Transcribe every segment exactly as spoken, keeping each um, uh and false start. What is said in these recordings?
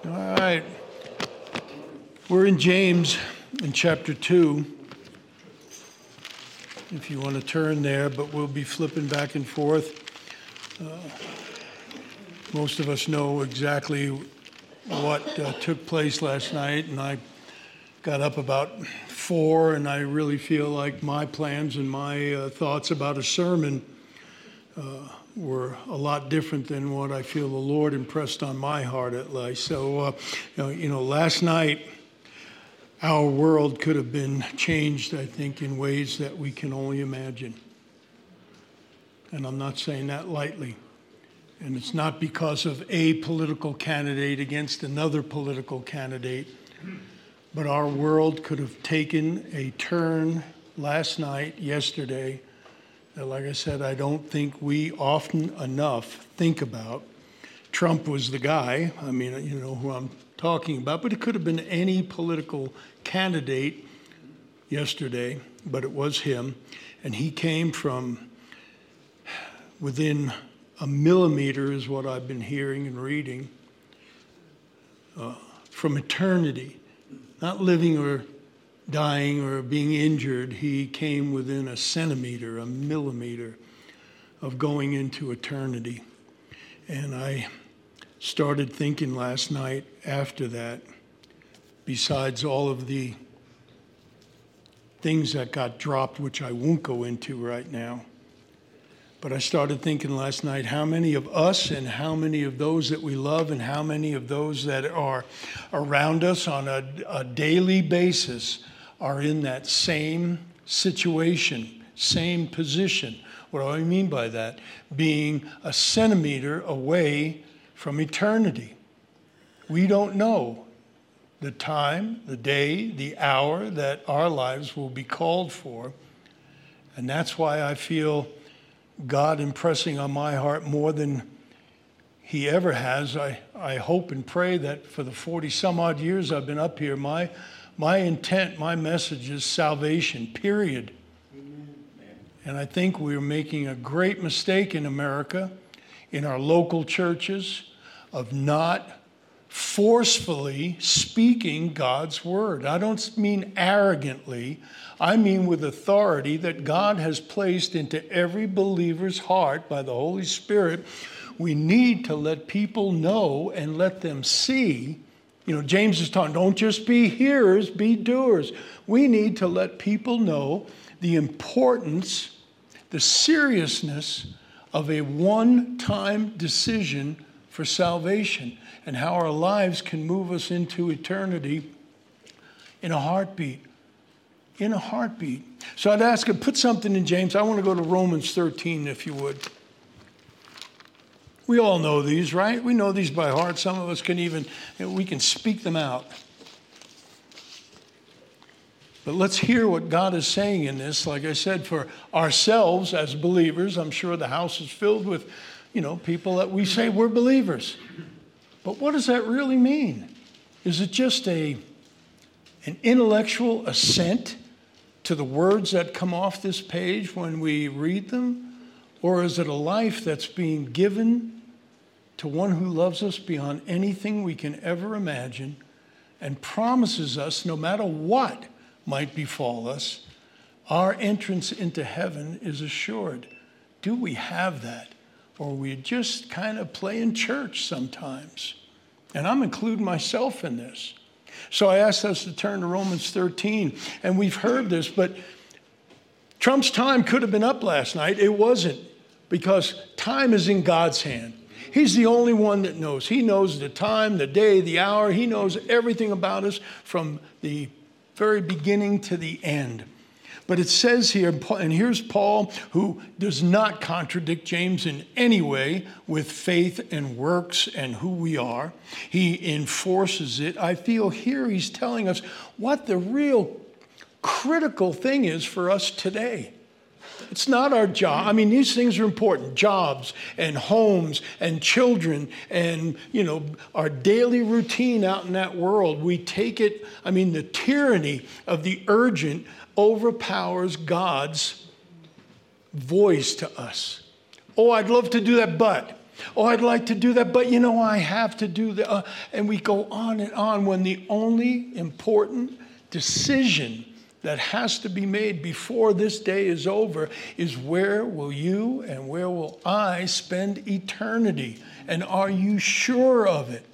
All right. We're in James in chapter two, if you want to turn there, but we'll be flipping back and forth. Uh, most of us know exactly what uh, took place last night, and I got up about four, and I really feel like my plans and my uh, thoughts about a sermon uh, were a lot different than what I feel the Lord impressed on my heart at least. So, uh, you know, you know, last night, our world could have been changed, I think, in ways that we can only imagine. And I'm not saying that lightly. And it's not because of a political candidate against another political candidate, but our world could have taken a turn last night, yesterday, that, like I said, I don't think we often enough think about. Trump was the guy, I mean, you know who I'm talking about, but it could have been any political candidate yesterday, but it was him. And he came from within a millimeter, is what I've been hearing and reading, uh, from eternity, not living or dying or being injured. He came within a centimeter, a millimeter of going into eternity. And I started thinking last night after that, besides all of the things that got dropped, which I won't go into right now, but I started thinking last night how many of us and how many of those that we love and how many of those that are around us on a, a daily basis are in that same situation, same position. What do I mean by that? Being a centimeter away from eternity. We don't know the time, the day, the hour that our lives will be called for. And that's why I feel God impressing on my heart more than he ever has. I, I hope and pray that for the forty some odd years I've been up here, my, my intent, my message is salvation, period. Amen. And I think we're making a great mistake in America, in our local churches, of not forcefully speaking God's word. I don't mean arrogantly. I mean with authority that God has placed into every believer's heart by the Holy Spirit. We need to let people know and let them see. You know, James is talking, don't just be hearers, be doers. We need to let people know the importance, the seriousness of a one-time decision for salvation and how our lives can move us into eternity in a heartbeat. In a heartbeat. So I'd ask you, put something in James. I want to go to Romans thirteen, if you would. We all know these, right? We know these by heart. Some of us can even, you know, we can speak them out. But let's hear what God is saying in this. Like I said, for ourselves as believers, I'm sure the house is filled with, you know, people that we say we're believers. But what does that really mean? Is it just a an intellectual assent to the words that come off this page when we read them? Or is it a life that's being given to one who loves us beyond anything we can ever imagine and promises us, no matter what might befall us, our entrance into heaven is assured? Do we have that? Or are we just kind of playing church sometimes? And I'm including myself in this. So I asked us to turn to Romans thirteen, and we've heard this, but Trump's time could have been up last night. It wasn't, because time is in God's hand. He's the only one that knows. He knows the time, the day, the hour. He knows everything about us from the very beginning to the end. But it says here, and here's Paul, who does not contradict James in any way with faith and works and who we are. He enforces it. I feel here he's telling us what the real critical thing is for us today. It's not our job. I mean, these things are important. Jobs and homes and children and, you know, our daily routine out in that world. We take it, I mean, the tyranny of the urgent overpowers God's voice to us. Oh, I'd love to do that, but Oh, I'd like to do that, but you know, I have to do that. Uh, and we go on and on when the only important decision that has to be made before this day is over is where will you and where will I spend eternity? And are you sure of it?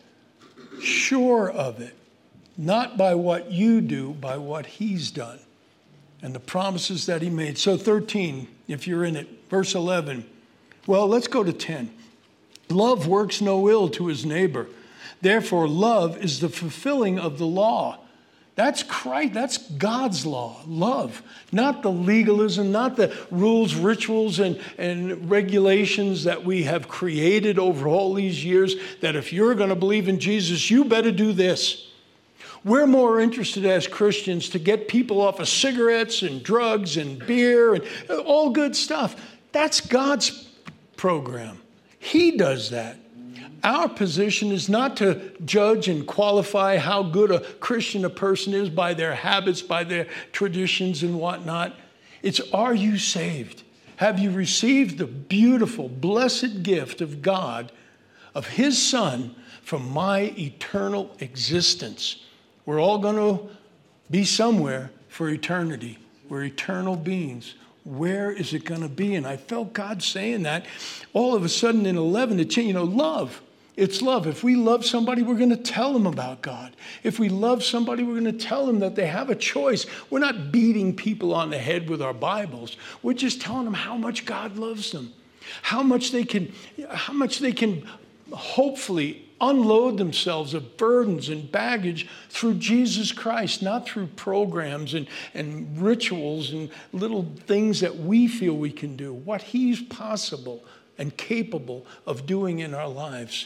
Sure of it. Not by what you do, by what he's done and the promises that he made. So thirteen, if you're in it, verse eleven. Well, let's go to ten. Love works no ill to his neighbor. Therefore, love is the fulfilling of the law. That's Christ, that's God's law, love. Not the legalism, not the rules, rituals, and, and regulations that we have created over all these years, that if you're going to believe in Jesus, you better do this. We're more interested as Christians to get people off of cigarettes and drugs and beer and all good stuff. That's God's program. He does that. Our position is not to judge and qualify how good a Christian a person is by their habits, by their traditions and whatnot. It's, are you saved? Have you received the beautiful, blessed gift of God, of his Son, from my eternal existence? We're all going to be somewhere for eternity. We're eternal beings. Where is it going to be? And I felt God saying that. All of a sudden in eleven, it changed. You know, love. It's love. If we love somebody, we're going to tell them about God. If we love somebody, we're going to tell them that they have a choice. We're not beating people on the head with our Bibles. We're just telling them how much God loves them, how much they can, how much they can hopefully unload themselves of burdens and baggage through Jesus Christ, not through programs and, and rituals and little things that we feel we can do. What he's possible and capable of doing in our lives.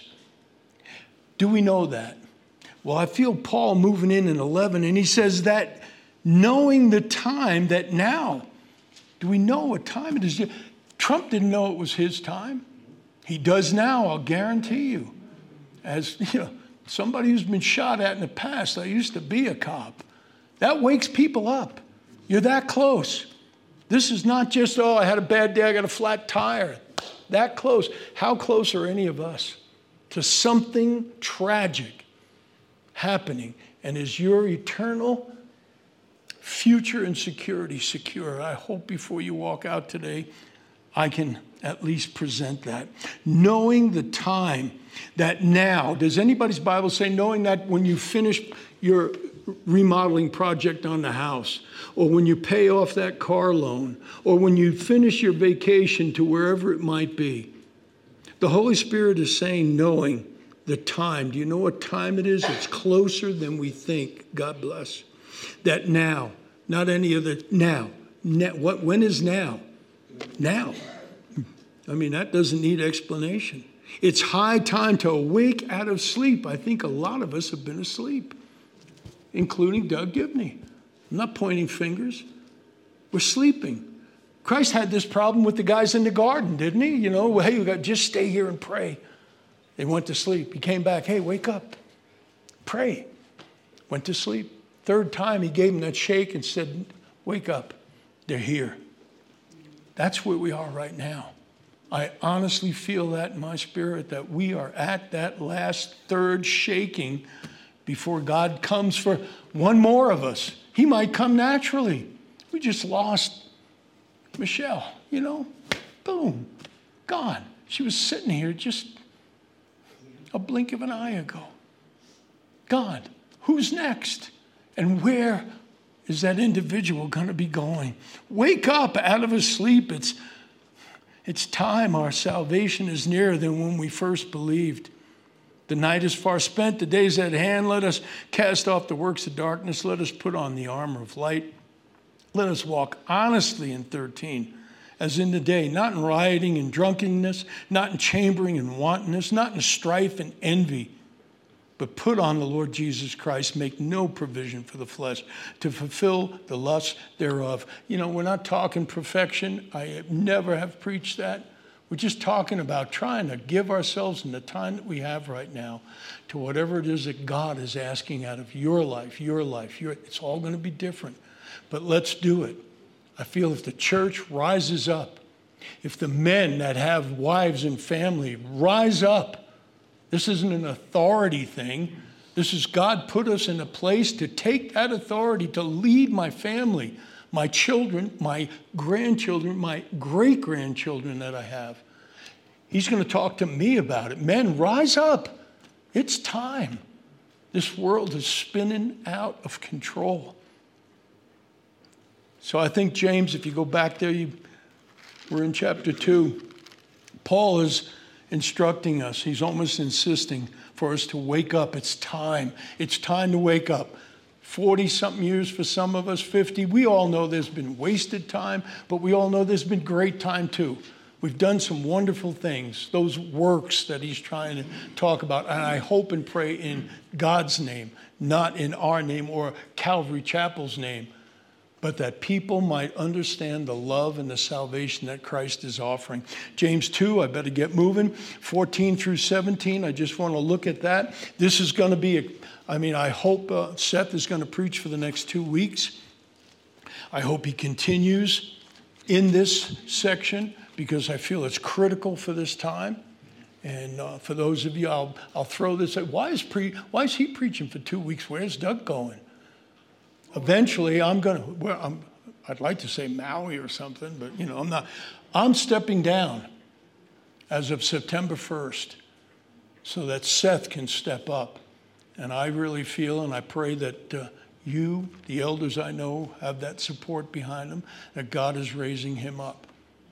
Do we know that? Well, I feel Paul moving in in eleven, and he says that knowing the time that now, do we know what time it is? Trump didn't know it was his time. He does now, I'll guarantee you. As you know, somebody who's been shot at in the past, I used to be a cop. That wakes people up. You're that close. This is not just, oh, I had a bad day, I got a flat tire. That close. How close are any of us to something tragic happening? And is your eternal future and security secure? I hope before you walk out today, I can at least present that. Knowing the time that now, does anybody's Bible say knowing that when you finish your remodeling project on the house, or when you pay off that car loan, or when you finish your vacation to wherever it might be, the Holy Spirit is saying knowing the time. Do you know what time it is? It's closer than we think. God bless. That now, not any other, now. now what, when is now? Now. I mean, that doesn't need explanation. It's high time to awake out of sleep. I think a lot of us have been asleep, including Doug Gibney. I'm not pointing fingers. We're sleeping. Christ had this problem with the guys in the garden, didn't he? You know, hey, you got just stay here and pray. They went to sleep. He came back, hey, wake up. Pray. Went to sleep. Third time, he gave them that shake and said, wake up. They're here. That's where we are right now. I honestly feel that in my spirit, that we are at that last third shaking before God comes for one more of us. He might come naturally. We just lost Michelle, you know, boom, gone. She was sitting here just a blink of an eye ago. God, who's next? And where is that individual going to be going? Wake up out of his sleep. It's It's time. Our salvation is nearer than when we first believed. The night is far spent. The day is at hand. Let us cast off the works of darkness. Let us put on the armor of light. Let us walk honestly in thirteen, as in the day, not in rioting and drunkenness, not in chambering and wantonness, not in strife and envy, but put on the Lord Jesus Christ. Make no provision for the flesh to fulfill the lusts thereof. You know, we're not talking perfection. I never have preached that. We're just talking about trying to give ourselves in the time that we have right now to whatever it is that God is asking out of your life, your life. Your, it's all going to be different, but let's do it. I feel if the church rises up If the men that have wives and family rise up, this isn't an authority thing. This is God put us in a place to take that authority to lead my family, my children, my grandchildren, my great-grandchildren that I have. He's going to talk to me about it. Men, rise up. It's time. This world is spinning out of control. So I think, James, if you go back there, you, we're in chapter two. Paul is instructing us. He's almost insisting for us to wake up. It's time. It's time to wake up. forty-something years for some of us, fifty. We all know there's been wasted time, but we all know there's been great time too. We've done some wonderful things, those works that he's trying to talk about. And I hope and pray in God's name, not in our name or Calvary Chapel's name, but that people might understand the love and the salvation that Christ is offering. James two, I better get moving. fourteen through seventeen, I just want to look at that. This is going to be, a, I mean, I hope uh, Seth is going to preach for the next two weeks. I hope he continues in this section, because I feel it's critical for this time. And uh, for those of you, I'll, I'll throw this out. Why is, pre, why is he preaching for two weeks? Where's Doug going? Eventually, I'm going to, well, I'm, I'd like to say Maui or something, but, you know, I'm not. I'm stepping down as of September first so that Seth can step up. And I really feel, and I pray that uh, you, the elders I know, have that support behind him, that God is raising him up.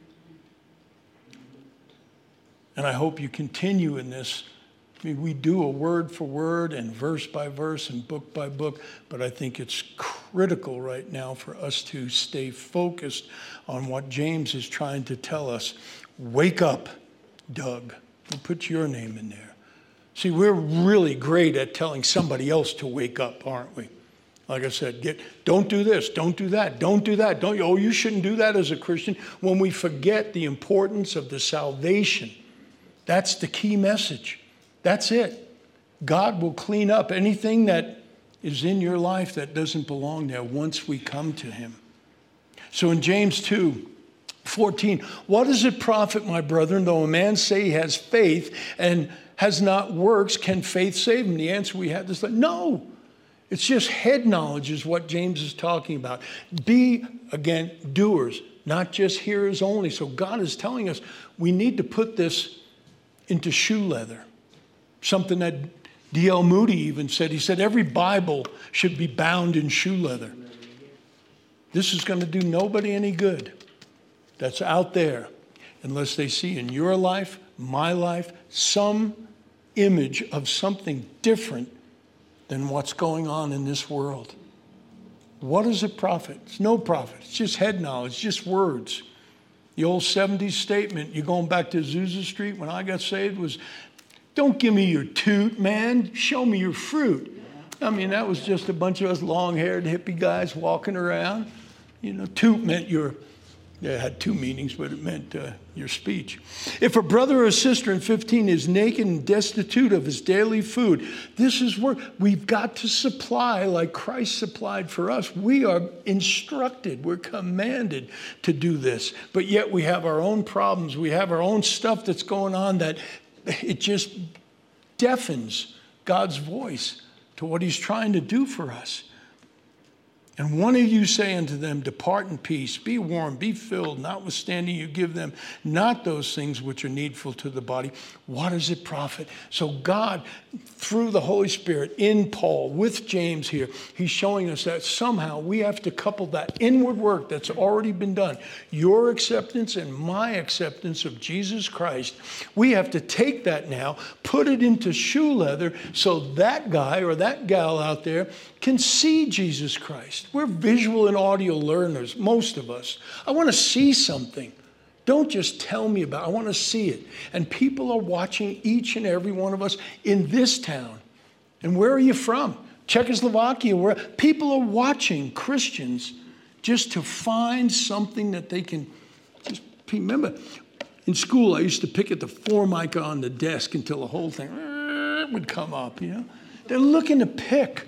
And I hope you continue in this. I mean, we do a word for word and verse by verse and book by book, but I think it's critical right now for us to stay focused on what James is trying to tell us. Wake up, Doug. We'll put your name in there. See, we're really great at telling somebody else to wake up, aren't we? Like I said, get, don't do this, don't do that, don't do that. Don't, oh, you shouldn't do that as a Christian. When we forget the importance of the salvation, that's the key message. That's it. God will clean up anything that is in your life that doesn't belong there once we come to him. So in James two fourteen, what does it profit, my brethren, though a man say he has faith and has not works, can faith save him? The answer we had is like, no. It's just head knowledge is what James is talking about. Be, again, doers, not just hearers only. So God is telling us we need to put this into shoe leather. Something that D L Moody even said. He said every Bible should be bound in shoe leather. This is going to do nobody any good that's out there unless they see in your life, my life, some image of something different than what's going on in this world. What is a prophet? It's no prophet. It's just head knowledge, just words. The old seventies statement, you're going back to Azusa Street when I got saved, was, don't give me your toot, man. Show me your fruit. I mean, that was just a bunch of us long-haired hippie guys walking around. You know, toot meant your, yeah, it had two meanings, but it meant uh, your speech. If a brother or sister in fifteen is naked and destitute of his daily food, this is where we've got to supply like Christ supplied for us. We are instructed, we're commanded to do this, but yet we have our own problems. We have our own stuff that's going on that it just deafens God's voice to what he's trying to do for us. And one of you say unto them, depart in peace, be warmed, be filled, notwithstanding you give them not those things which are needful to the body. What does it profit? So God, through the Holy Spirit, in Paul, with James here, he's showing us that somehow we have to couple that inward work that's already been done, your acceptance and my acceptance of Jesus Christ. We have to take that now, put it into shoe leather so that guy or that gal out there can see Jesus Christ. We're visual and audio learners, most of us. I want to see something. Don't just tell me about it. I want to see it. And people are watching each and every one of us in this town. And where are you from? Czechoslovakia, where people are watching Christians just to find something that they can just remember. In school, I used to pick at the formica on the desk until the whole thing would come up, you know. They're looking to pick.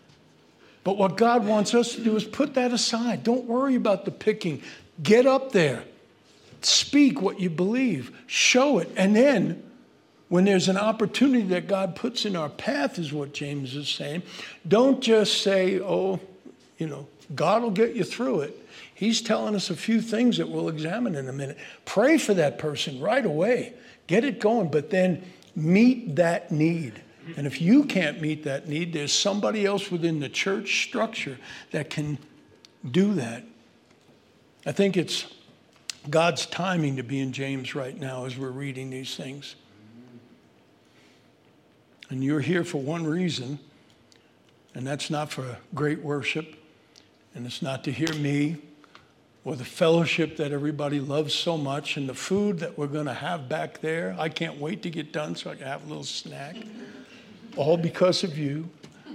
But what God wants us to do is put that aside. Don't worry about the picking. Get up there. Speak what you believe. Show it. And then when there's an opportunity that God puts in our path, is what James is saying, don't just say, oh, you know, God will get you through it. He's telling us a few things that we'll examine in a minute. Pray for that person right away. Get it going, but then meet that need. And if you can't meet that need, there's somebody else within the church structure that can do that. I think it's God's timing to be in James right now as we're reading these things. And you're here for one reason, and that's not for great worship, and it's not to hear me or the fellowship that everybody loves so much and the food that we're going to have back there. I can't wait to get done so I can have a little snack. All because of you.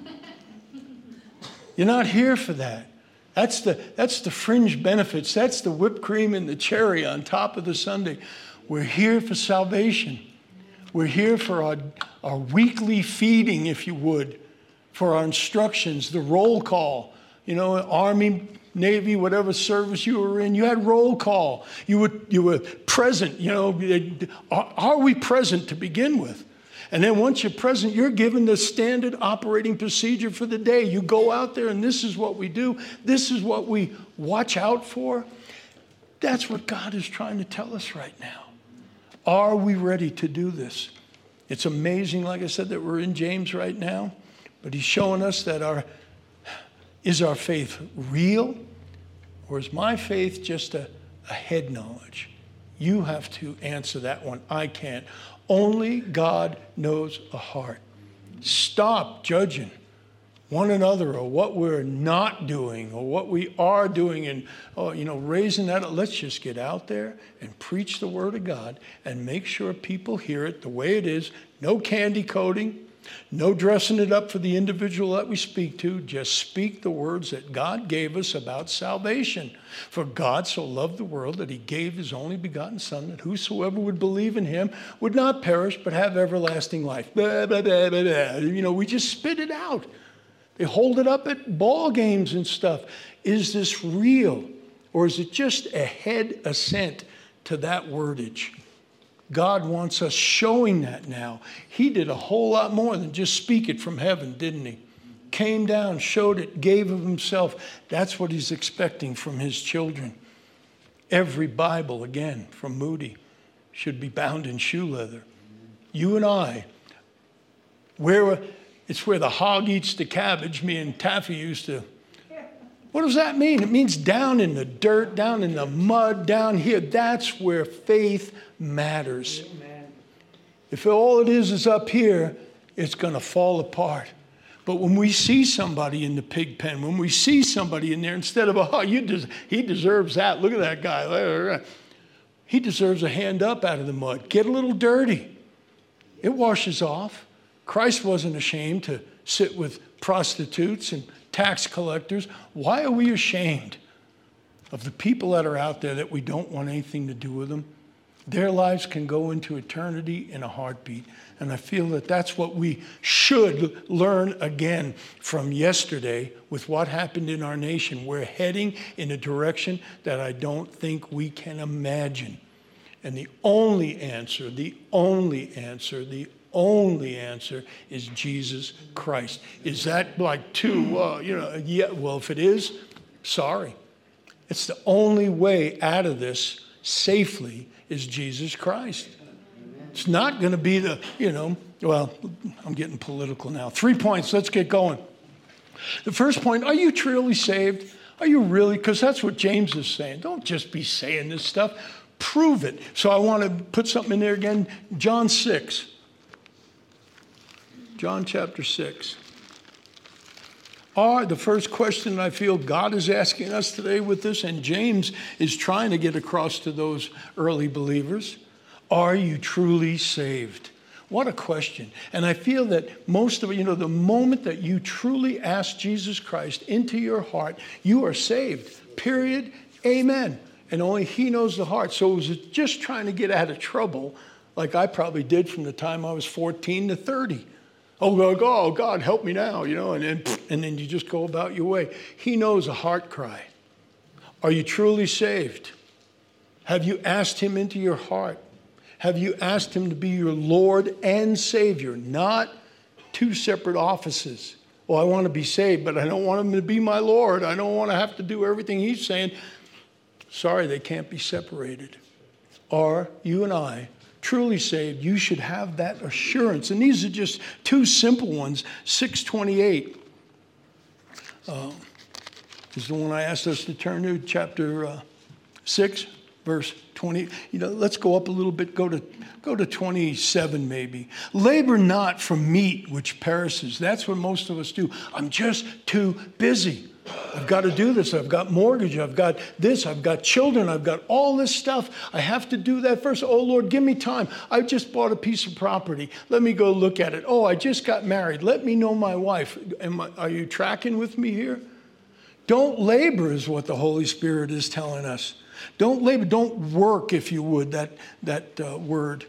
You're not here for that. That's the, that's the fringe benefits. That's the whipped cream and the cherry on top of the sundae. We're here for salvation. We're here for our, our weekly feeding, if you would, for our instructions, the roll call. You know, Army, Navy, whatever service you were in, you had roll call. You were, you were present. You know, are, are we present to begin with? And then once you're present, you're given the standard operating procedure for the day. You go out there and this is what we do. This is what we watch out for. That's what God is trying to tell us right now. Are we ready to do this? It's amazing, like I said, that we're in James right now. But he's showing us that our, is our faith real? Or is my faith just a, a head knowledge? You have to answer that one. I can't. Only God knows a heart. Stop judging one another or what we're not doing or what we are doing and, oh, you know, raising that up. Let's just get out there and preach the word of God and make sure people hear it the way it is. No candy coating, no dressing it up for the individual that we speak to. Just speak the words that God gave us about salvation. For God so loved the world that he gave his only begotten Son, that whosoever would believe in him would not perish but have everlasting life. Blah, blah, blah, blah, blah. You know, we just spit it out. They hold it up at ball games and stuff. Is this real? Or is it just a head assent to that wordage? God wants us showing that now. He did a whole lot more than just speak it from heaven, didn't he? Came down, showed it, gave of himself. That's what he's expecting from his children. Every Bible, again, from Moody, should be bound in shoe leather. You and I, where it's where the hog eats the cabbage, me and Taffy used to. What does that mean? It means down in the dirt, down in the mud, down here. That's where faith matters. Amen. If all it is is up here, it's going to fall apart. But when we see somebody in the pig pen, when we see somebody in there, instead of, oh, you des- he deserves that. Look at that guy. He deserves a hand up out of the mud. Get a little dirty. It washes off. Christ wasn't ashamed to sit with prostitutes and tax collectors. Why are we ashamed of the people that are out there that we don't want anything to do with them? Their lives can go into eternity in a heartbeat. And I feel that that's what we should learn again from yesterday with what happened in our nation. We're heading in a direction that I don't think we can imagine. And the only answer, the only answer, the only answer is Jesus Christ. Is that like too, uh, you know, yeah, well, if it is, sorry. It's the only way out of this safely is Jesus Christ. It's not going to be the, you know, well, I'm getting political now. Three points. Let's get going. The first point, are you truly saved? Are you really? Because that's what James is saying. Don't just be saying this stuff. Prove it. So I want to put something in there again. John six. John chapter six. Are the first question I feel God is asking us today with this, and James is trying to get across to those early believers, are you truly saved? What a question. And I feel that most of it, you know, the moment that you truly ask Jesus Christ into your heart, you are saved. Period. Amen. And only he knows the heart. So it was just trying to get out of trouble, like I probably did from the time I was fourteen to thirty. Oh, oh, God, help me now, you know, and then, and then you just go about your way. He knows a heart cry. Are you truly saved? Have you asked him into your heart? Have you asked him to be your Lord and Savior? Not two separate offices. Well, I want to be saved, but I don't want him to be my Lord. I don't want to have to do everything he's saying. Sorry, they can't be separated. Are you and I truly saved? You should have that assurance. And these are just two simple ones. six twenty-eight uh, is the one I asked us to turn to, chapter uh, six, verse twenty. You know, let's go up a little bit. Go to go to twenty-seven maybe. Labor not for meat which perishes. That's what most of us do. I'm just too busy. I've got to do this. I've got mortgage. I've got this. I've got children. I've got all this stuff. I have to do that first. Oh, Lord, give me time. I just bought a piece of property. Let me go look at it. Oh, I just got married. Let me know my wife. Am I, are you tracking with me here? Don't labor is what the Holy Spirit is telling us. Don't labor. Don't work, if you would, that, that uh, word.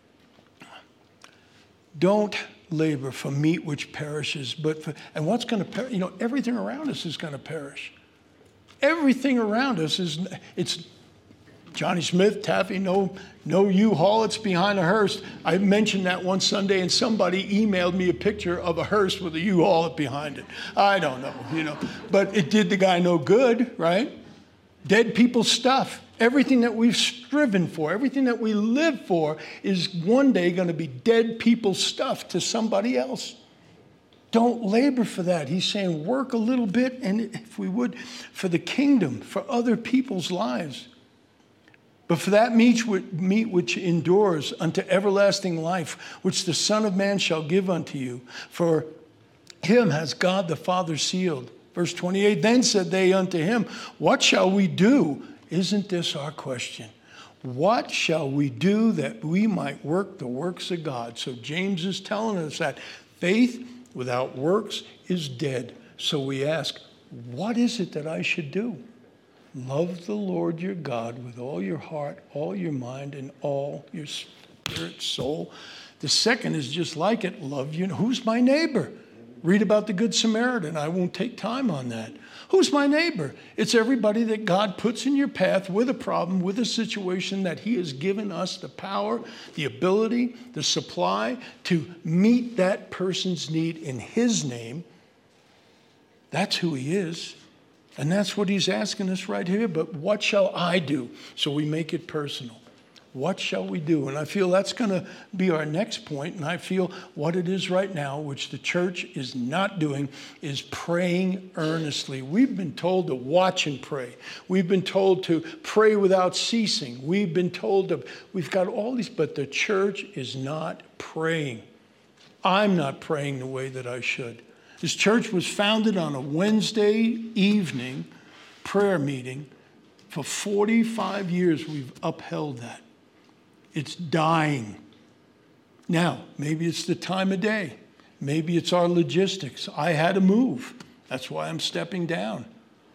Don't labor for meat which perishes, but for, and what's going to perish? You know, everything around us is going to perish. Everything around us is, it's Johnny Smith, Taffy, no, no U-Haul, it's behind a hearse. I mentioned that one Sunday and somebody emailed me a picture of a hearse with a U-Haul behind it. I don't know, you know, but it did the guy no good, right? Dead people's stuff. Everything that we've striven for, everything that we live for is one day going to be dead people's stuff to somebody else. Don't labor for that. He's saying work a little bit, and if we would, for the kingdom, for other people's lives. But for that meat which endures unto everlasting life, which the Son of Man shall give unto you, for him has God the Father sealed. Verse twenty-eight, then said they unto him, what shall we do? Isn't this our question? What shall we do that we might work the works of God? So James is telling us that faith without works is dead. So we ask, what is it that I should do? Love the Lord your God with all your heart, all your mind, and all your spirit, soul. The second is just like it. Love you. Who's my neighbor? Read about the Good Samaritan. I won't take time on that. Who's my neighbor? It's everybody that God puts in your path with a problem, with a situation that he has given us the power, the ability, the supply to meet that person's need in his name. That's who he is. And that's what he's asking us right here. But what shall I do? So we make it personal. What shall we do? And I feel that's going to be our next point. And I feel what it is right now, which the church is not doing, is praying earnestly. We've been told to watch and pray. We've been told to pray without ceasing. We've been told to, we've got all these, but the church is not praying. I'm not praying the way that I should. This church was founded on a Wednesday evening prayer meeting. For forty-five years, we've upheld that. It's dying. Now, maybe it's the time of day. Maybe it's our logistics. I had to move. That's why I'm stepping down.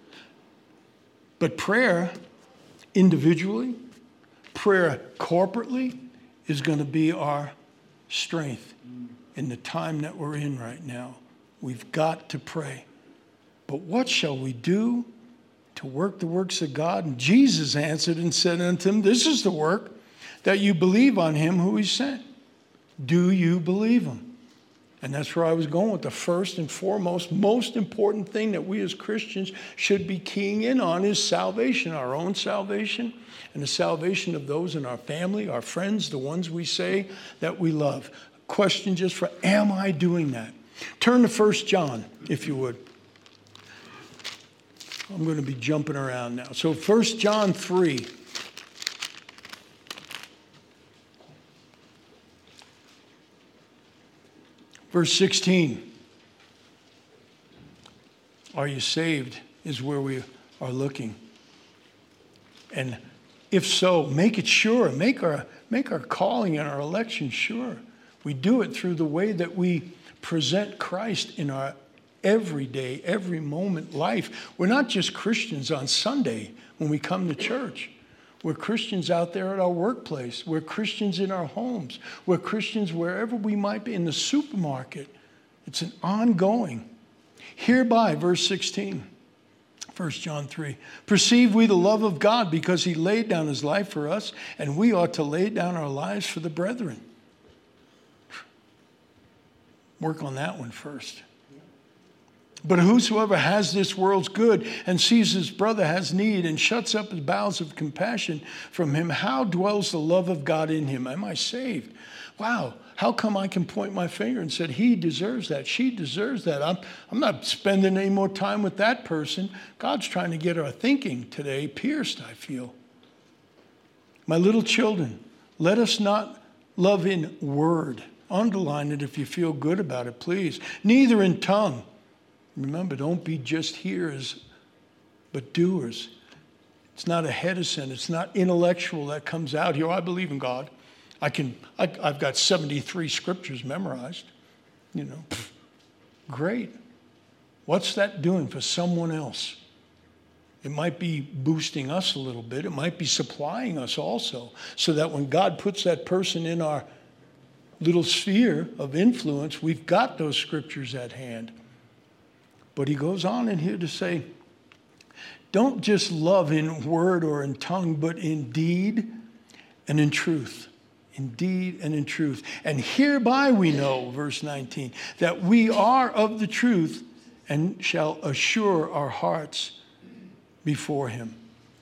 But prayer individually, prayer corporately is going to be our strength in the time that we're in right now. We've got to pray. But what shall we do to work the works of God? And Jesus answered and said unto him, this is the work, that you believe on him who he sent. Do you believe him? And that's where I was going with the first and foremost, most important thing that we as Christians should be keying in on is salvation, our own salvation, and the salvation of those in our family, our friends, the ones we say that we love. Question just for, am I doing that? Turn to First John, if you would. I'm going to be jumping around now. So First John three. Verse sixteen, are you saved is where we are looking. And if so, make it sure. Make our, make our calling and our election sure. We do it through the way that we present Christ in our everyday, every moment life. We're not just Christians on Sunday when we come to church. We're Christians out there at our workplace. We're Christians in our homes. We're Christians wherever we might be, in the supermarket. It's an ongoing. Hereby, verse sixteen, First John three. Perceive we the love of God because he laid down his life for us, and we ought to lay down our lives for the brethren. Work on that one first. But whosoever has this world's good and sees his brother has need and shuts up his bowels of compassion from him, how dwells the love of God in him? Am I saved? Wow, how come I can point my finger and say, he deserves that, she deserves that? I'm, I'm not spending any more time with that person. God's trying to get our thinking today pierced, I feel. My little children, let us not love in word. Underline it if you feel good about it, please. Neither in tongue. Remember, don't be just hearers, but doers. It's not a hedison. It's not intellectual that comes out here. Oh, I believe in God. I can. I, I've got seventy-three scriptures memorized. You know, pff, great. What's that doing for someone else? It might be boosting us a little bit. It might be supplying us also, so that when God puts that person in our little sphere of influence, we've got those scriptures at hand. But he goes on in here to say, don't just love in word or in tongue, but in deed and in truth. In deed and in truth. And hereby we know, verse nineteen, that we are of the truth and shall assure our hearts before him.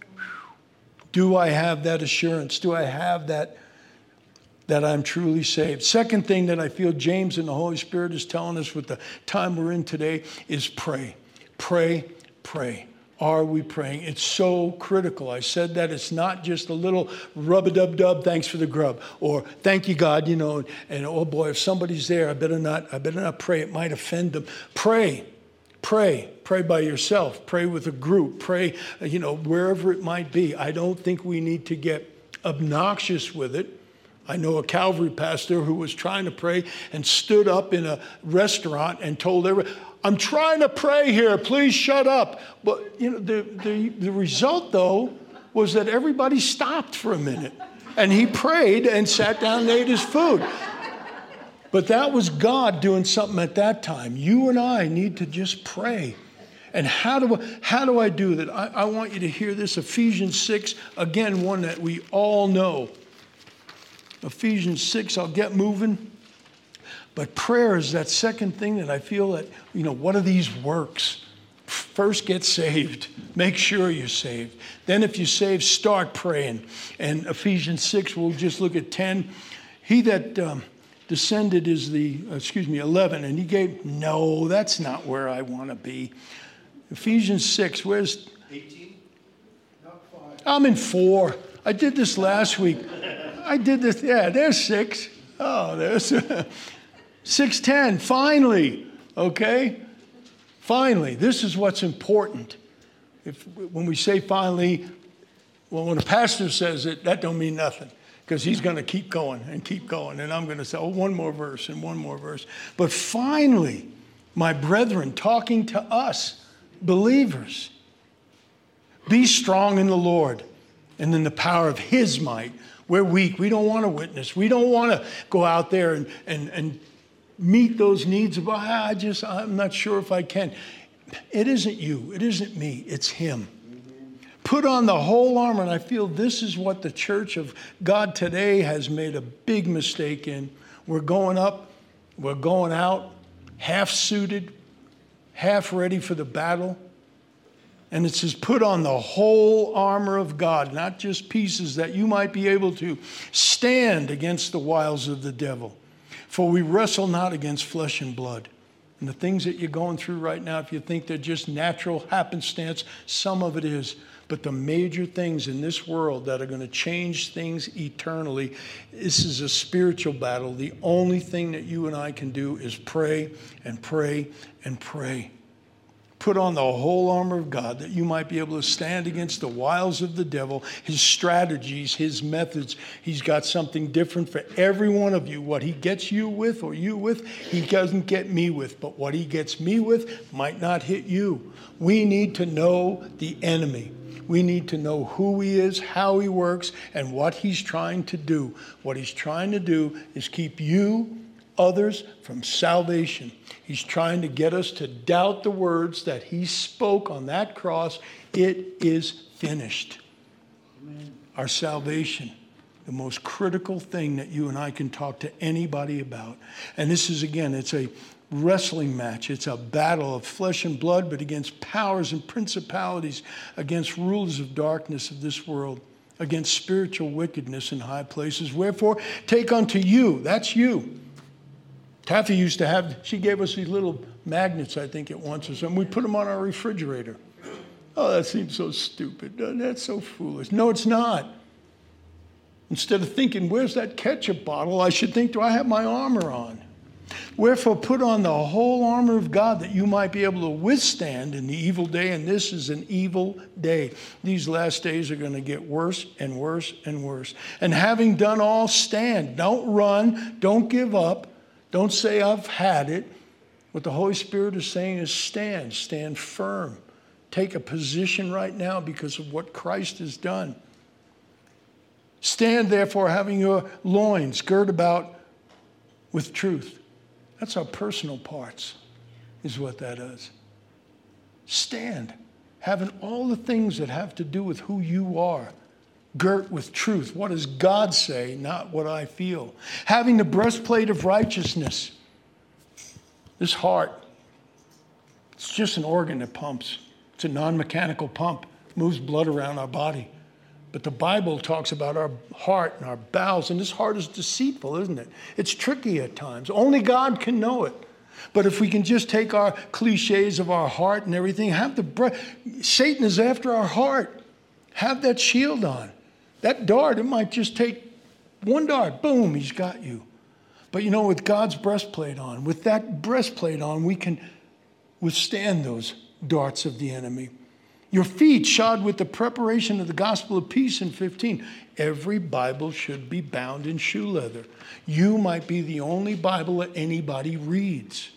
Do I have that assurance? Do I have that, that I'm truly saved? Second thing that I feel James and the Holy Spirit is telling us with the time we're in today is pray. Pray, pray. Are we praying? It's so critical. I said that it's not just a little rub-a-dub-dub, thanks for the grub, or thank you, God, you know, and oh boy, if somebody's there, I better not, I better not pray. It might offend them. Pray, pray, pray by yourself, pray with a group, pray, you know, wherever it might be. I don't think we need to get obnoxious with it. I know a Calvary pastor who was trying to pray and stood up in a restaurant and told everyone, I'm trying to pray here, please shut up. But you know, the, the, the result, though, was that everybody stopped for a minute. And he prayed and sat down and ate his food. But that was God doing something at that time. You and I need to just pray. And how do I, how do I do that? I, I want you to hear this, Ephesians six, again, one that we all know. Ephesians six, I'll get moving. But prayer is that second thing that I feel that, you know, what are these works? First, get saved. Make sure you're saved. Then if you're saved, start praying. And Ephesians six, we'll just look at ten. He that um, descended is the, excuse me, eleven. And he gave, no, that's not where I want to be. Ephesians six, where's? eighteen? Not five. I'm in four. I did this last week. I did this, yeah, there's six. Oh, there's six ten, finally, okay? Finally, this is what's important. If when we say finally, well, when a pastor says it, that don't mean nothing, because he's going to keep going and keep going, and I'm going to say, oh, one more verse and one more verse. But finally, my brethren, talking to us, believers, be strong in the Lord and in the power of his might. We're weak. We don't want to witness. We don't want to go out there and, and, and meet those needs of, ah, I just, I'm not sure if I can. It isn't you. It isn't me. It's him. Mm-hmm. Put on the whole armor. And I feel this is what the church of God today has made a big mistake in. We're going up. We're going out half suited, half ready for the battle. And it says, put on the whole armor of God, not just pieces, that you might be able to stand against the wiles of the devil. For we wrestle not against flesh and blood. And the things that you're going through right now, if you think they're just natural happenstance, some of it is. But the major things in this world that are going to change things eternally, this is a spiritual battle. The only thing that you and I can do is pray and pray and pray. Put on the whole armor of God that you might be able to stand against the wiles of the devil, his strategies, his methods. He's got something different for every one of you. What he gets you with or you with, he doesn't get me with. But what he gets me with might not hit you. We need to know the enemy. We need to know who he is, how he works, and what he's trying to do. What he's trying to do is keep you others from salvation. He's trying to get us to doubt the words that he spoke on that cross. It is finished. Amen. Our salvation, the most critical thing that you and I can talk to anybody about. And this is, again, it's a wrestling match. It's a battle of flesh and blood, but against powers and principalities, against rulers of darkness of this world, against spiritual wickedness in high places. Wherefore, take unto you, that's you. Taffy used to have, she gave us these little magnets, I think, at once or something. We put them on our refrigerator. Oh, that seems so stupid. That's so foolish. No, it's not. Instead of thinking, where's that ketchup bottle? I should think, do I have my armor on? Wherefore, put on the whole armor of God that you might be able to withstand in the evil day. And this is an evil day. These last days are going to get worse and worse and worse. And having done all, stand. Don't run. Don't give up. Don't say, I've had it. What the Holy Spirit is saying is stand. Stand firm. Take a position right now because of what Christ has done. Stand, therefore, having your loins girt about with truth. That's our personal parts, is what that is. Stand, having all the things that have to do with who you are, girt with truth. What does God say, not what I feel? Having the breastplate of righteousness. This heart, it's just an organ that pumps. It's a non-mechanical pump, moves blood around our body. But the Bible talks about our heart and our bowels, and this heart is deceitful, isn't it? It's tricky at times. Only God can know it. But if we can just take our cliches of our heart and everything, have the breath. Satan is after our heart. Have that shield on. That dart, it might just take one dart. Boom, he's got you. But you know, with God's breastplate on, with that breastplate on, we can withstand those darts of the enemy. Your feet shod with the preparation of the gospel of peace in fifteen. Every Bible should be bound in shoe leather. You might be the only Bible that anybody reads.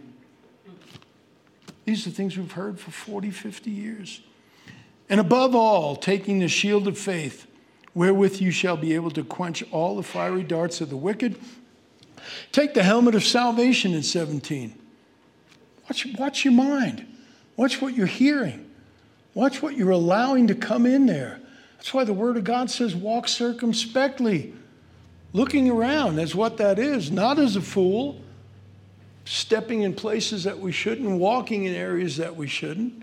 These are things we've heard for forty, fifty years. And above all, taking the shield of faith, wherewith you shall be able to quench all the fiery darts of the wicked. Take the helmet of salvation in seventeen. Watch, watch your mind. Watch what you're hearing. Watch what you're allowing to come in there. That's why the Word of God says walk circumspectly. Looking around, that's what that is. Not as a fool, stepping in places that we shouldn't, walking in areas that we shouldn't.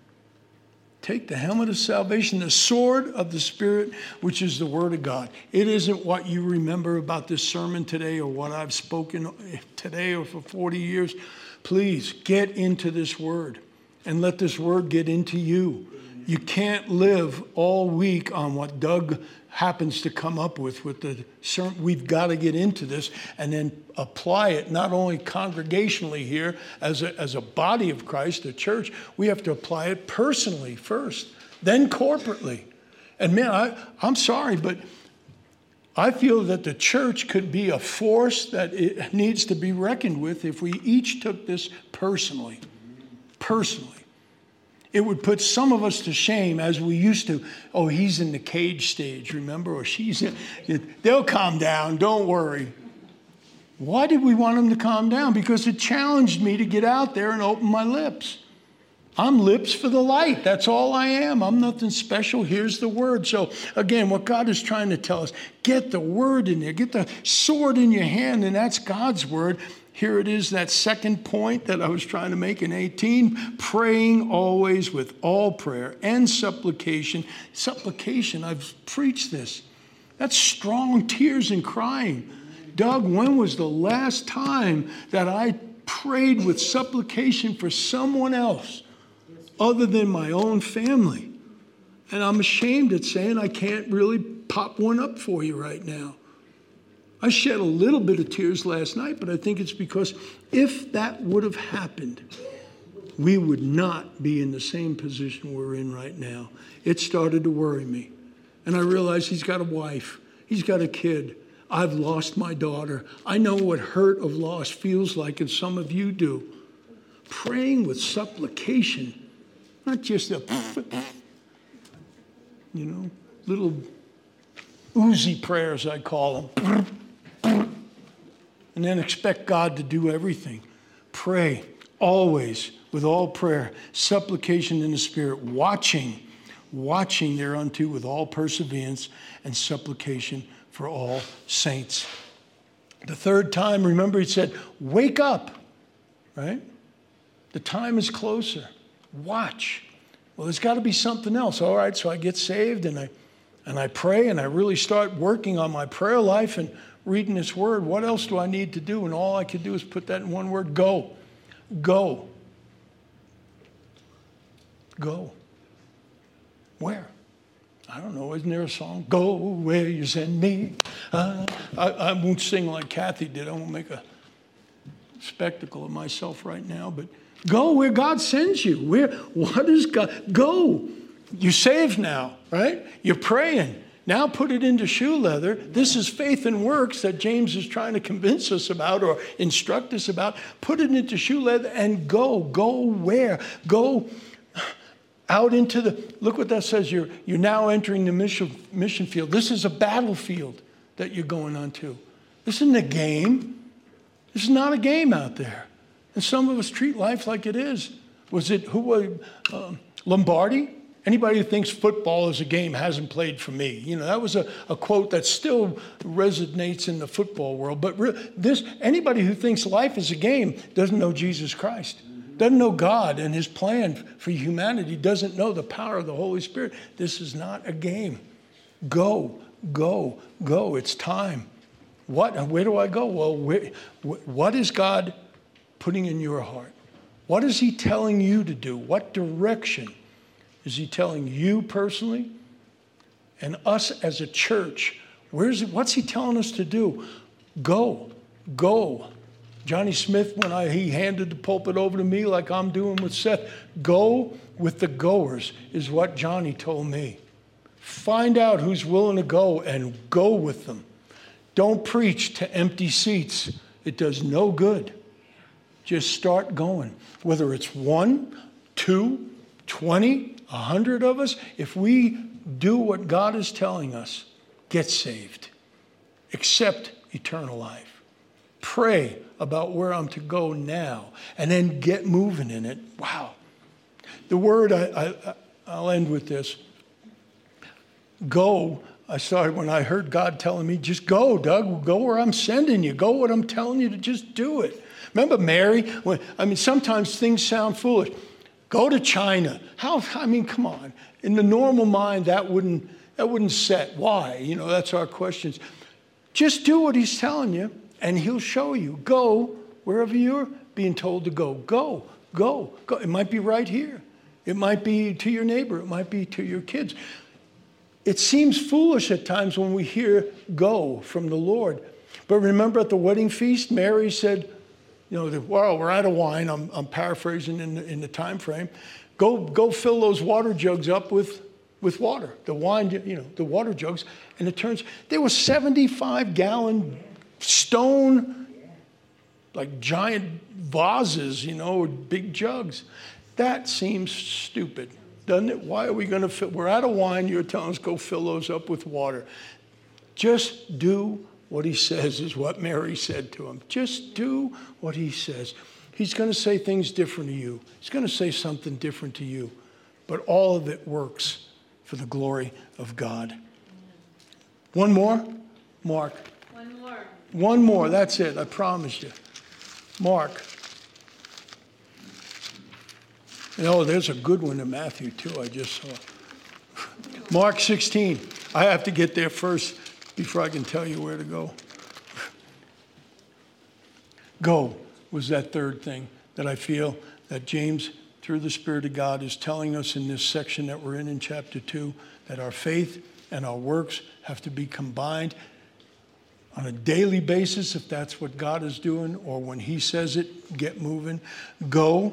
Take the helmet of salvation, the sword of the Spirit, which is the Word of God. It isn't what you remember about this sermon today or what I've spoken today or for forty years. Please get into this Word and let this Word get into you. You can't live all week on what Doug happens to come up with with the sermon. We've got to get into this and then apply it not only congregationally here as a, as a body of Christ, a church. We have to apply it personally first, then corporately. And man, I, I'm sorry, but I feel that the church could be a force that it needs to be reckoned with if we each took this personally. Personally. It would put some of us to shame as we used to. Oh, he's in the cage stage, remember? Or she's in. They'll calm down, don't worry. Why did we want them to calm down? Because it challenged me to get out there and open my lips. I'm lips for the light. That's all I am. I'm nothing special. Here's the Word. So again, what God is trying to tell us, get the Word in there. Get the sword in your hand, and that's God's Word. Here it is, that second point that I was trying to make in eighteen. Praying always with all prayer and supplication. Supplication, I've preached this. That's strong tears and crying. Doug, when was the last time that I prayed with supplication for someone else other than my own family? And I'm ashamed at saying I can't really pop one up for you right now. I shed a little bit of tears last night, but I think it's because if that would have happened, we would not be in the same position we're in right now. It started to worry me. And I realized he's got a wife. He's got a kid. I've lost my daughter. I know what hurt of loss feels like, and some of you do. Praying with supplication, not just a, you know, little oozy prayers, I call them. And then expect God to do everything. Pray always with all prayer, supplication in the Spirit, watching, watching thereunto with all perseverance and supplication for all saints. The third time, remember, he said, wake up, right? The time is closer. Watch. Well, there's got to be something else. All right, so I get saved and I and I pray and I really start working on my prayer life and reading this word. What else do I need to do? And all I could do is put that in one word, go. Go. Go. Where? I don't know. Isn't there a song? Go where you send me. Uh, I, I won't sing like Kathy did. I won't make a spectacle of myself right now. But go where God sends you. Where? What is God? Go. You're saved now, right? You're praying. Now put it into shoe leather. This is faith and works that James is trying to convince us about or instruct us about. Put it into shoe leather and go. Go where? Go out into the, look what that says. You're, you're now entering the mission, mission field. This is a battlefield that you're going onto. This isn't a game. This is not a game out there. And some of us treat life like it is. Was it, who was, uh, Lombardi? Anybody who thinks football is a game hasn't played for me. You know, that was a, a quote that still resonates in the football world. But re- this, anybody who thinks life is a game doesn't know Jesus Christ, doesn't know God and his plan for humanity, doesn't know the power of the Holy Spirit. This is not a game. Go, go, go. It's time. What? Where do I go? Well, where, what is God putting in your heart? What is he telling you to do? What direction is he telling you personally and us as a church? Where's it, what's he telling us to do? Go, go. Johnny Smith, when I, he handed the pulpit over to me like I'm doing with Seth, go with the goers is what Johnny told me. Find out who's willing to go and go with them. Don't preach to empty seats. It does no good. Just start going. Whether it's one, two, twenty, a hundred of us, if we do what God is telling us, get saved. Accept eternal life. Pray about where I'm to go now, and then get moving in it. Wow. The word, I, I, I'll end with this. Go. I started when I heard God telling me, just go, Doug. Go where I'm sending you. Go what I'm telling you to just do it. Remember Mary? When, I mean, sometimes things sound foolish. Go to China. How? I mean, come on. In the normal mind, that wouldn't that wouldn't set. Why? You know, that's our questions. Just do what he's telling you, and he'll show you. Go wherever you're being told to go. Go, go, go. It might be right here. It might be to your neighbor. It might be to your kids. It seems foolish at times when we hear go from the Lord. But remember at the wedding feast, Mary said, you know, the, well, we're out of wine. I'm, I'm paraphrasing in the, in the time frame. Go, go fill those water jugs up with, with water. The wine, you know, the water jugs. And it turns, there were seventy-five gallon stone, like giant vases, you know, big jugs. That seems stupid, doesn't it? Why are we going to fill? We're out of wine. You're telling us go fill those up with water. Just do what he says is what Mary said to him. Just do what he says. He's going to say things different to you. He's going to say something different to you. But all of it works for the glory of God. One more? Mark. One more. One more. That's it. I promised you. Mark. Oh, there's a good one in Matthew, too, I just saw. Mark sixteen. I have to get there first before I can tell you where to go. Go was that third thing that I feel that James, through the Spirit of God, is telling us in this section that we're in in chapter two, that our faith and our works have to be combined on a daily basis, if that's what God is doing, or when he says it, get moving. Go.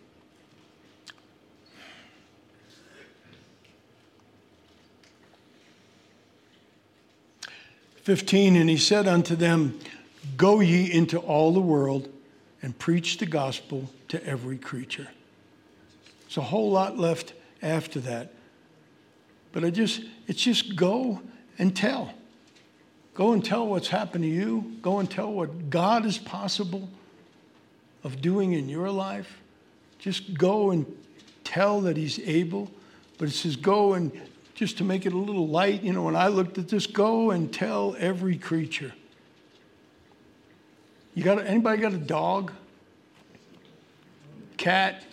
fifteen, and he said unto them, go ye into all the world and preach the gospel to every creature. There's a whole lot left after that. But I just, it's just go and tell. Go and tell what's happened to you. Go and tell what God is possible of doing in your life. Just go and tell that he's able. But it says go and, just to make it a little light, you know, when I looked at this, go and tell every creature. You got anybody got a dog? Cat?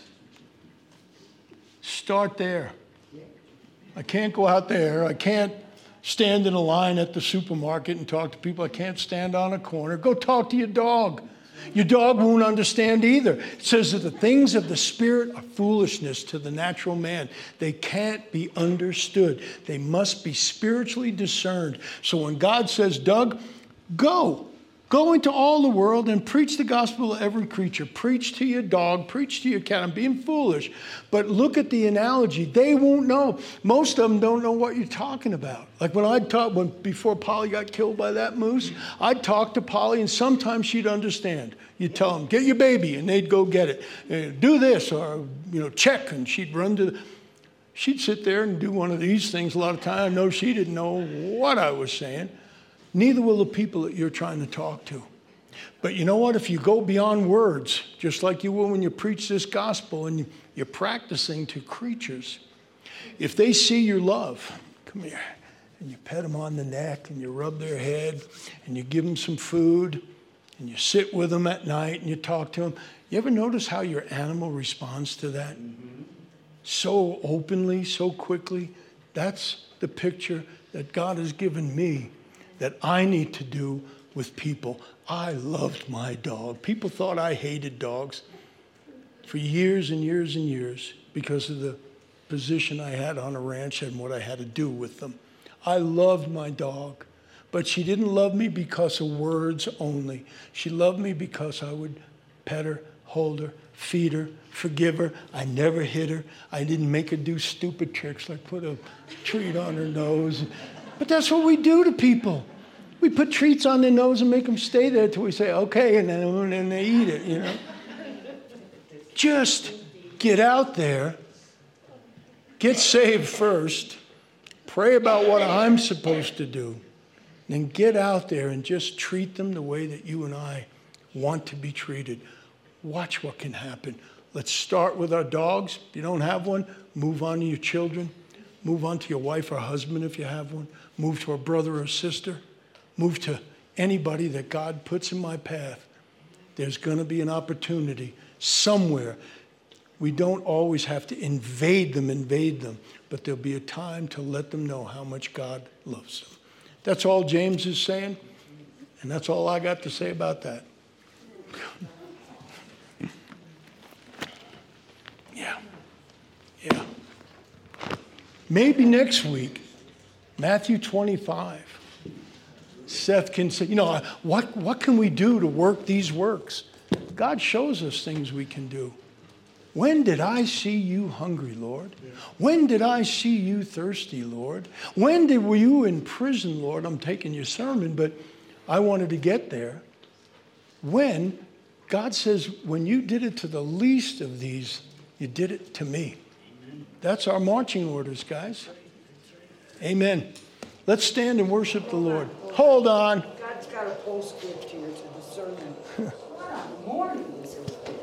Start there. I can't go out there. I can't stand in a line at the supermarket and talk to people. I can't stand on a corner. Go talk to your dog. Your dog won't understand either. It says that the things of the Spirit are foolishness to the natural man. They can't be understood. They must be spiritually discerned. So when God says, Doug, go. Go into all the world and preach the gospel to every creature. Preach to your dog. Preach to your cat. I'm being foolish. But look at the analogy. They won't know. Most of them don't know what you're talking about. Like when I'd talk, when, before Polly got killed by that moose, I'd talk to Polly and sometimes she'd understand. You'd tell them, get your baby, and they'd go get it. Uh, do this, or, you know, check, and she'd run to the... She'd sit there and do one of these things a lot of time. I know she didn't know what I was saying. Neither will the people that you're trying to talk to. But you know what? If you go beyond words, just like you will when you preach this gospel and you're practicing to creatures, if they see your love, come here, and you pet them on the neck and you rub their head and you give them some food and you sit with them at night and you talk to them, you ever notice how your animal responds to that? Mm-hmm. So openly, so quickly. That's the picture that God has given me that I need to do with people. I loved my dog. People thought I hated dogs for years and years and years because of the position I had on a ranch and what I had to do with them. I loved my dog, but she didn't love me because of words only. She loved me because I would pet her, hold her, feed her, forgive her. I never hit her. I didn't make her do stupid tricks like put a treat on her nose. But that's what we do to people. We put treats on their nose and make them stay there until we say, okay, and then, and then they eat it, you know. Just get out there, get saved first, pray about what I'm supposed to do, then get out there and just treat them the way that you and I want to be treated. Watch what can happen. Let's start with our dogs. If you don't have one, move on to your children. Move on to your wife or husband if you have one. Move to a brother or sister. Move to anybody that God puts in my path. There's going to be an opportunity somewhere. We don't always have to invade them, invade them, but there'll be a time to let them know how much God loves them. That's all James is saying, and that's all I got to say about that. Yeah. Yeah. Maybe next week, Matthew twenty-five. Seth can say, you know, what, what can we do to work these works? God shows us things we can do. When did I see you hungry, Lord? When did I see you thirsty, Lord? When did were you in prison, Lord? I'm taking your sermon, but I wanted to get there. When God says, when you did it to the least of these, you did it to me. That's our marching orders, guys. Amen. Let's stand and worship the Lord. Hold on. God's got a postscript here to the sermon. What a morning this is.